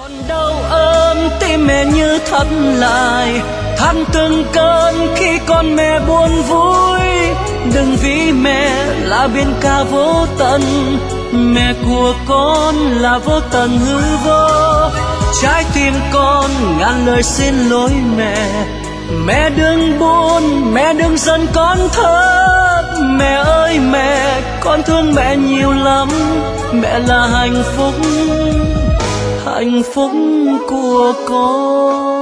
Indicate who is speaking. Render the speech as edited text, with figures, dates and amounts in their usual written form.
Speaker 1: còn đau ôm tim mẹ như thắt lại, than từng cơn khi con mẹ buồn vui. Đừng vì mẹ là biển cả vô tận, mẹ của con là vô tận hư vô. Trái tim con ngàn lời xin lỗi mẹ, mẹ đừng buồn, mẹ đừng giận con thơ. Mẹ ơi mẹ, con thương mẹ nhiều lắm, mẹ là hạnh phúc của con.